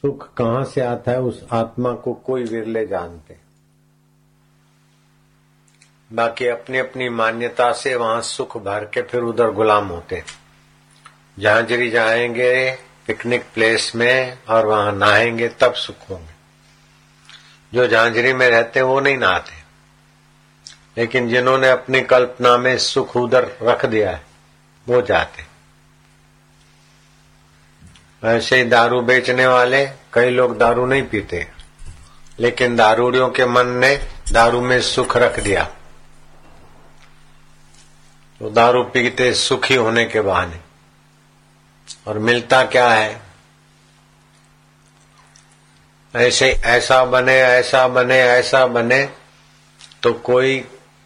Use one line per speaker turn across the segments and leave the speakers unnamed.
सुख कहां से आता है उस आत्मा को कोई विरले जानते। बाकी अपनी अपनी मान्यता से वहां सुख भर के फिर उधर गुलाम होते। झांझरी जाएंगे पिकनिक प्लेस में और वहां नहाएंगे तब सुख होंगे। जो झांझरी में रहते वो नहीं नहाते, लेकिन जिन्होंने अपनी कल्पना में सुख उधर रख दिया है वो जाते। ऐसे ही दारू बेचने वाले, कई लोग दारू नहीं पीते, लेकिन दारूडियों के मन ने दारू में सुख रख दिया, तो दारू पीते सुखी होने के बहाने। और मिलता क्या है? ऐसे ऐसा बने ऐसा बने ऐसा बने, तो कोई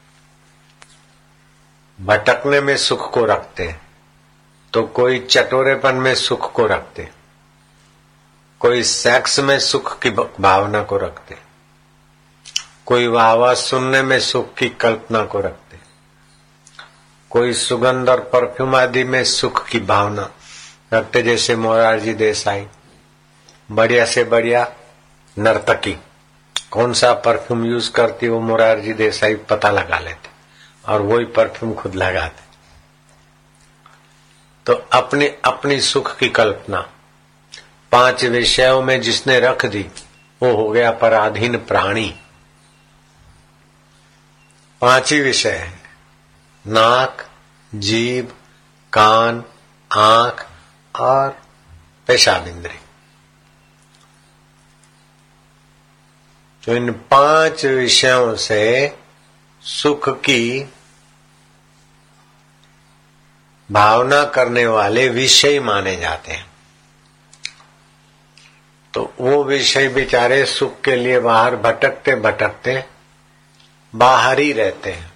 भटकने में सुख को रखते, तो कोई चटोरेपन में सुख को रखते, कोई सेक्स में सुख की भावना को रखते, कोई वाहवाह सुनने में सुख की कल्पना को रखते, कोई सुगंध और परफ्यूम आदि में सुख की भावना रखते। जैसे मोरारजी देसाई, बढ़िया से बढ़िया नर्तकी कौन सा परफ्यूम यूज करती वो मोरारजी देसाई पता लगा लेते और वही परफ्यूम खुद लगाते। तो अपनी अपनी सुख की कल्पना 5 विषयों में जिसने रख दी वो हो गया पराधीन प्राणी। 5 ही विषय है, नाक, जीभ, कान, आंख और पेशाब इंद्री। तो इन 5 विषयों से सुख की भावना करने वाले विषय माने जाते हैं। तो वो विषय बेचारे सुख के लिए बाहर भटकते भटकते बाहर ही रहते हैं।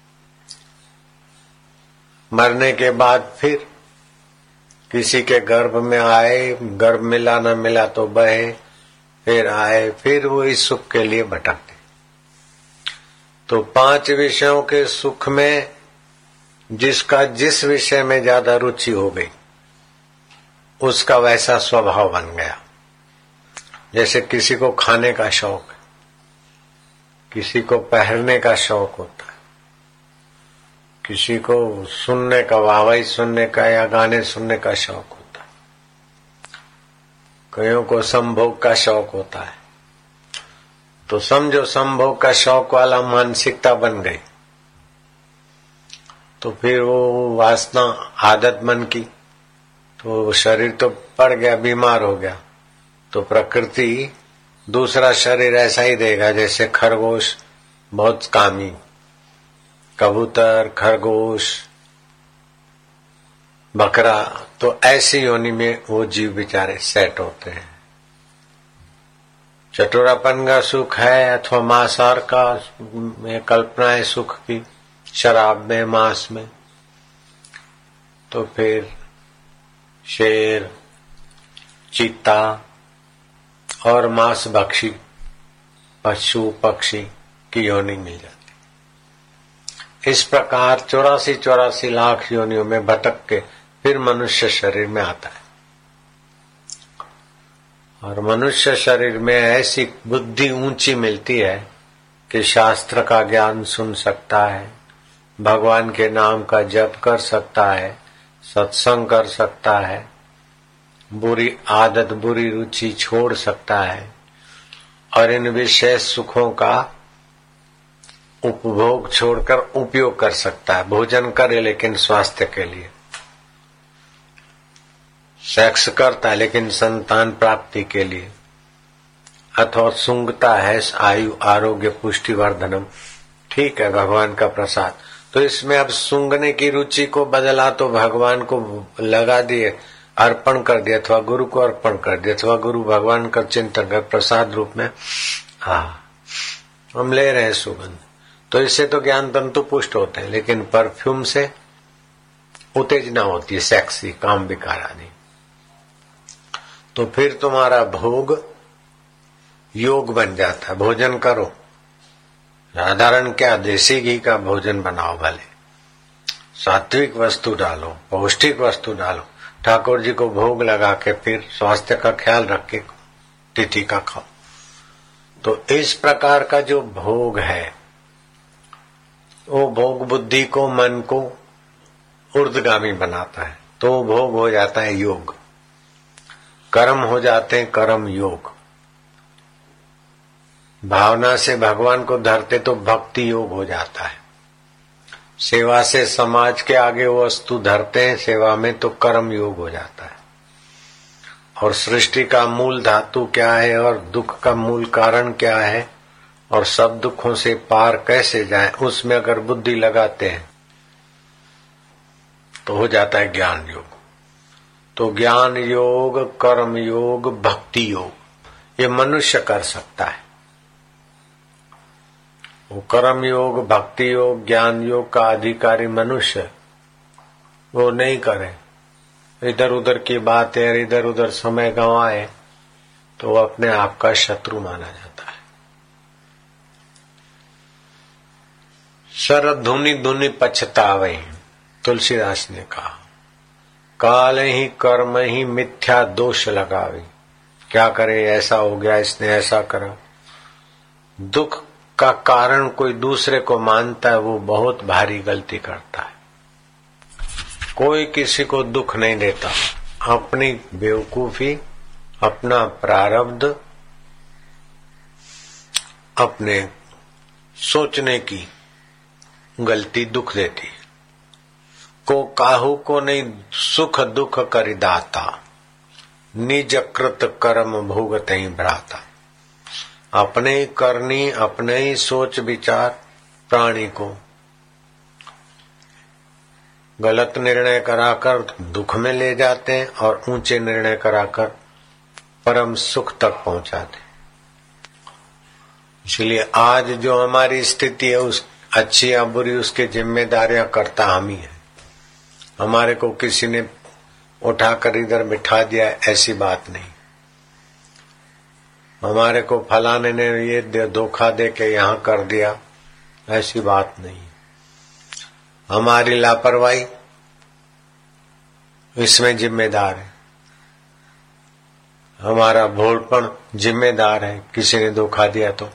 मरने के बाद फिर किसी के गर्भ में आए, गर्भ मिला न मिला तो बहे, फिर आए, फिर वो इस सुख के लिए भटकते। तो 5 विषयों के सुख में जिसका जिस विषय में ज्यादा रुचि हो गई उसका वैसा स्वभाव बन गया। जैसे किसी को खाने का शौक है, किसी को पहनने का शौक होता है, किसी को सुनने का, वाहवाही सुनने का या गाने सुनने का शौक होता है, कईयों को संभोग का शौक होता है। तो समझो संभोग का शौक वाला मानसिकता बन गई, तो फिर वो वासना आदत मन की, तो शरीर तो पड़ गया, बीमार हो गया। तो प्रकृति दूसरा शरीर ऐसा ही देगा जैसे खरगोश बहुत कामी, कबूतर, खरगोश, बकरा, तो ऐसी योनि में वो जीव बेचारे सेट होते हैं। चटोरापन का सुख है अथवा मांसाहार का में कल्पना है सुख की, शराब में, मांस में, तो फिर शेर, चीता और मांस भक्षी पशु पक्षी की योनि मिल जाती। इस प्रकार 84 लाख योनियों में भटक के फिर मनुष्य शरीर में आता है। और मनुष्य शरीर में ऐसी बुद्धि ऊंची मिलती है कि शास्त्र का ज्ञान सुन सकता है, भगवान के नाम का जप कर सकता है, सत्संग कर सकता है, बुरी आदत बुरी रुचि छोड़ सकता है और इन विशेष सुखों का उपभोग छोड़कर उपयोग कर सकता है। भोजन करे लेकिन स्वास्थ्य के लिए, सेक्स करता है लेकिन संतान प्राप्ति के लिए, अथवा सूंघता है आयु आरोग्य पुष्टि वर्धनम, ठीक है, भगवान का प्रसाद। तो इसमें अब सूंघने की रुचि को बदला तो भगवान को लगा दिए, अर्पण कर दिया, अथवा गुरु को अर्पण कर दिया, अथवा गुरु भगवान का चिंतन कर प्रसाद रूप में हम ले रहे हैं सुगंध। तो इससे तो ज्ञान तंतु पुष्ट होते हैं, लेकिन परफ्यूम से उत्तेजना होती है, सेक्सी, काम विकार आदि। तो फिर तुम्हारा भोग योग बन जाता है। भोजन करो, साधारण क्या, देसी घी का भोजन बनाओ, भले सात्विक वस्तु डालो, पौष्टिक वस्तु डालो, ठाकुर जी को भोग लगा के फिर स्वास्थ्य का ख्याल रख के तिथि का खाओ। तो इस प्रकार का जो भोग है वो भोग बुद्धि को, मन को ऊर्ध्वगामी बनाता है। तो भोग हो जाता है योग, कर्म हो जाते हैं कर्म योग। भावना से भगवान को धरते तो भक्ति योग हो जाता है। सेवा से समाज के आगे वो वस्तु धरते हैं सेवा में तो कर्म योग हो जाता है। और सृष्टि का मूल धातु क्या है और दुख का मूल कारण क्या है और सब दुखों से पार कैसे जाएं, उसमें अगर बुद्धि लगाते हैं तो हो जाता है ज्ञान योग। तो ज्ञान योग, कर्म योग, भक्ति योग ये मनुष्य कर सकता है। वो कर्म योग, भक्ति योग, ज्ञान योग का अधिकारी मनुष्य वो नहीं करे, इधर उधर की बातें इधर उधर समय गंवाए तो वो अपने आप का शत्रु माना जाता है। शरद धुनी धुनी पछतावे, तुलसीदास ने कहा, काल ही कर्म ही मिथ्या दोष लगावे। क्या करे, ऐसा हो गया, इसने ऐसा करा। दुख का कारण कोई दूसरे को मानता है वो बहुत भारी गलती करता है। कोई किसी को दुख नहीं देता, अपनी बेवकूफी, अपना प्रारब्ध, अपने सोचने की गलती दुख देती है। को काहू को नहीं सुख दुख करि दाता, निज कृत कर्म भोगत ही भ्राता। अपने ही करनी, अपने ही सोच विचार प्राणी को गलत निर्णय कराकर दुख में ले जाते हैं और ऊंचे निर्णय कराकर परम सुख तक पहुंचाते। इसलिए आज जो हमारी स्थिति है उस अच्छी या बुरी उसकी जिम्मेदारियां करता हम ही है। हमारे को किसी ने उठाकर इधर बिठा दिया ऐसी बात नहीं। हमारे को फलाने ने ये धोखा दे के यहाँ कर दिया ऐसी बात नहीं। हमारी लापरवाही इसमें जिम्मेदार है, हमारा भोलपन जिम्मेदार है किसी ने धोखा दिया तो,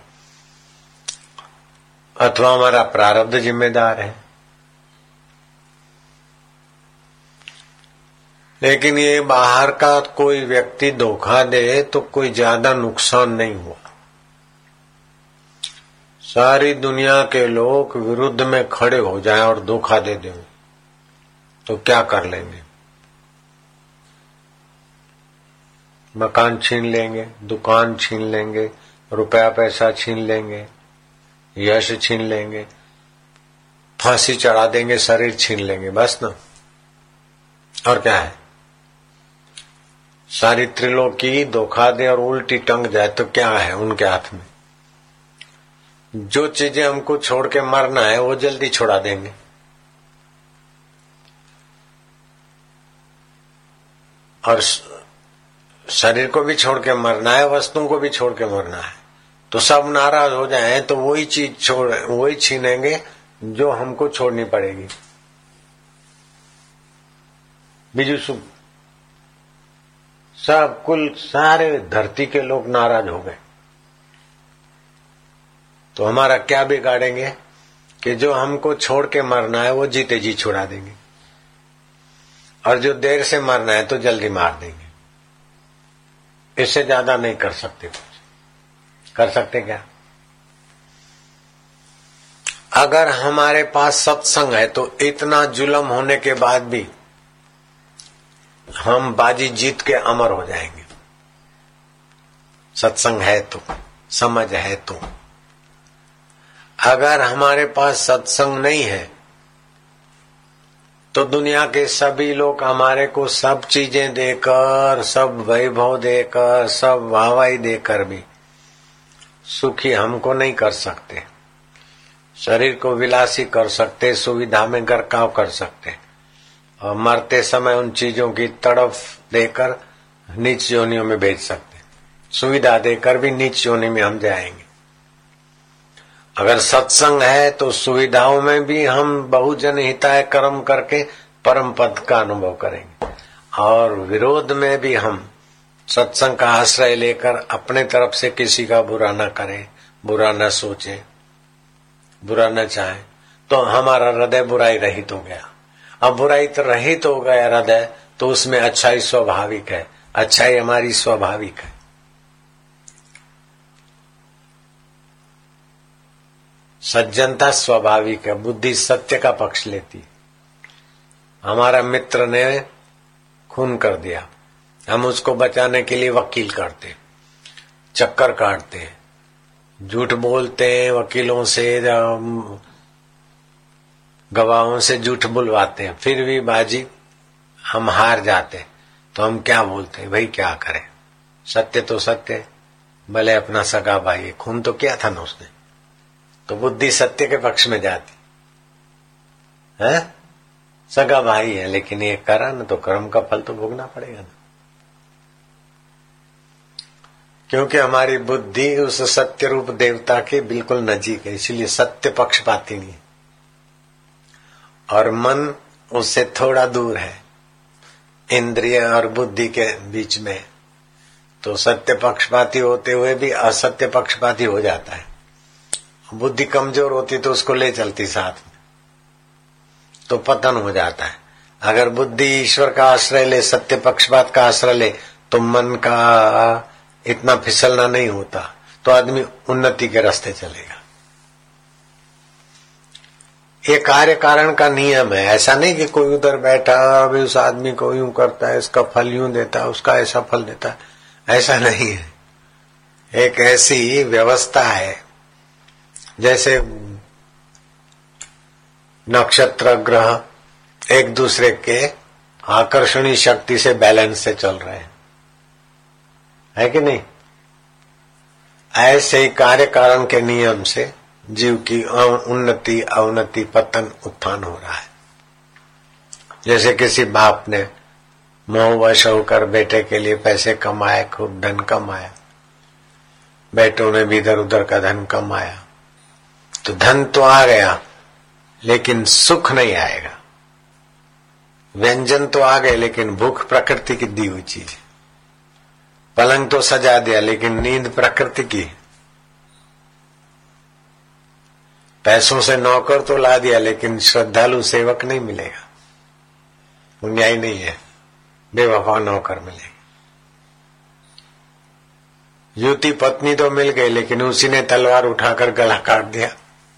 अथवा हमारा प्रारब्ध जिम्मेदार है। लेकिन ये बाहर का कोई व्यक्ति धोखा दे तो कोई ज्यादा नुकसान नहीं हुआ। सारी दुनिया के लोग विरुद्ध में खड़े हो जाएं और धोखा दे दें तो क्या कर लेंगे? मकान छीन लेंगे, दुकान छीन लेंगे, रुपया पैसा छीन लेंगे, यश छीन लेंगे, फांसी चढ़ा देंगे, शरीर छीन लेंगे, बस ना। और क्या है? सारी त्रिलोकी धोखा दे और उल्टी टंग जाए तो क्या है उनके हाथ में? जो चीजें हमको छोड़ के मरना है वो जल्दी छोड़ा देंगे। और शरीर को भी छोड़ के मरना है, वस्तुओं को भी छोड़ के मरना है। तो सब नाराज हो जाए तो वही चीज छोड़, वही छीनेंगे जो हमको छोड़नी पड़ेगी। बीजू सुख सब कुल सारे धरती के लोग नाराज हो गए तो हमारा क्या बिगाड़ेंगे कि जो हमको छोड़ के मरना है वो जीते जी छुड़ा देंगे और जो देर से मरना है तो जल्दी मार देंगे। इससे ज्यादा नहीं कर सकते। कुछ कर सकते क्या? अगर हमारे पास सत्संग है तो इतना जुल्म होने के बाद भी हम बाजी जीत के अमर हो जाएंगे। सत्संग है तो, समझ है तो। अगर हमारे पास सत्संग नहीं है तो दुनिया के सभी लोग हमारे को सब चीजें देकर, सब वैभव देकर, सब वाहवाही देकर भी सुखी हमको नहीं कर सकते। शरीर को विलासी कर सकते, सुविधा में गरकाव कर सकते और मरते समय उन चीजों की तड़फ देकर नीच योनियों में भेज सकते। सुविधा देकर भी नीच योनि में हम जाएंगे। अगर सत्संग है तो सुविधाओं में भी हम बहुजन हिताय कर्म करके परम पद का अनुभव करेंगे और विरोध में भी हम सत्संग का आश्रय लेकर अपने तरफ से किसी का बुरा न करे, बुरा न सोचे, बुरा न चाहे, तो हमारा हृदय बुराई रहित हो गया। अब बुराई तो रहित हो गया हृदय, तो उसमें अच्छाई स्वाभाविक है, अच्छाई हमारी स्वाभाविक है। सज्जनता स्वाभाविक है, बुद्धि सत्य का पक्ष लेती। हमारा मित्र ने खून कर दिया, हम उसको बचाने के लिए वकील करते, चक्कर काटते, झूठ बोलते हैं, वकीलों से गवाहों से झूठ बुलवाते हैं, फिर भी बाजी हम हार जाते। तो हम क्या बोलते हैं, भाई क्या करें, सत्य तो सत्य, भले अपना सगा भाई, खून तो किया था ना उसने, तो बुद्धि सत्य के पक्ष में जाती है। सगा भाई है, लेकिन ये करा ना तो कर्म का फल तो भोगना पड़ेगा ना, क्योंकि हमारी बुद्धि उस सत्य रूप देवता के बिल्कुल नजीक है, इसलिए सत्य पक्षपाती नहीं, और मन उससे थोड़ा दूर है, इंद्रिय और बुद्धि के बीच में। तो सत्य पक्षपाती होते हुए भी असत्य पक्षपाती हो जाता है। बुद्धि कमजोर होती तो उसको ले चलती साथ में, तो पतन हो जाता है। अगर बुद्धि ईश्वर का आश्रय ले, सत्य पक्षपात का आश्रय ले, तो मन का इतना फिसलना नहीं होता, तो आदमी उन्नति के रास्ते चलेगा। ये कार्य कारण का नियम है। ऐसा नहीं कि कोई उधर बैठा अभी उस आदमी को यूं करता है, इसका फल यूं देता है, उसका ऐसा फल देता है, ऐसा नहीं है। एक ऐसी व्यवस्था है जैसे नक्षत्र ग्रह एक दूसरे के आकर्षणी शक्ति से बैलेंस से चल रहे हैं, है कि नहीं? ऐसे ही कार्य कारण के नियम से जीव की उन्नति अवनति पतन उत्थान हो रहा है। जैसे किसी बाप ने मोहवश होकर बेटे के लिए पैसे कमाए, खूब धन कमाया, बेटों ने भी इधर उधर का धन कमाया, तो धन तो आ गया लेकिन सुख नहीं आएगा। व्यंजन तो आ गए लेकिन भूख प्रकृति की दी हुई चीज है। पलंग तो सजा दिया लेकिन नींद प्रकृति की। पैसों से नौकर तो ला दिया लेकिन श्रद्धालु सेवक नहीं मिलेगा, न्याय नहीं है, बेवफा नौकर मिलेगा। युवती पत्नी तो मिल गई लेकिन उसी ने तलवार उठाकर गला काट दिया।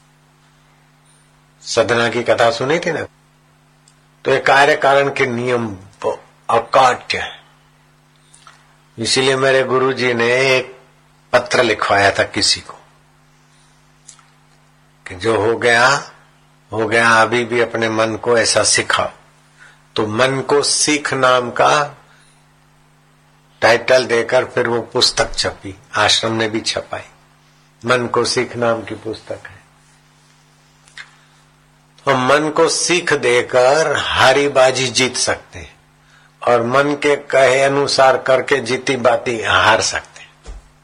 सदना की कथा सुनी थी ना। तो ये कार्य कारण के नियम अकाट्य है। इसीलिए मेरे गुरुजी ने एक पत्र लिखवाया था किसी को कि जो हो गया, अभी भी अपने मन को ऐसा सिखाओ। तो मन को सीख नाम का टाइटल देकर फिर वो पुस्तक छपी, आश्रम ने भी छपाई। मन को सीख नाम की पुस्तक है। तो मन को सीख देकर हारी बाजी जीत सकते हैं और मन के कहे अनुसार करके जीती बाती हार सकते हैं।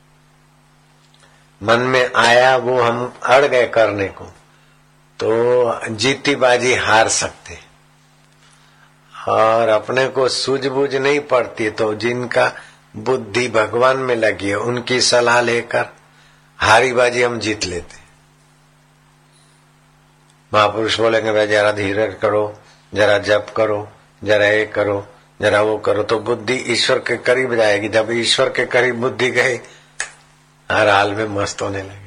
मन में आया वो हम अड़ गए करने को, तो जीती बाजी हार सकते। और अपने को सूझबूझ नहीं पड़ती तो जिनका बुद्धि भगवान में लगी है उनकी सलाह लेकर हारी बाजी हम जीत लेते। महापुरुष बोलेंगे भाई जरा धीरज करो, जरा जप करो, जरा ये करो, जरा वो करो, तो बुद्धि ईश्वर के करीब जाएगी। जब ईश्वर के करीब बुद्धि गई हर हाल में मस्त होने लगी।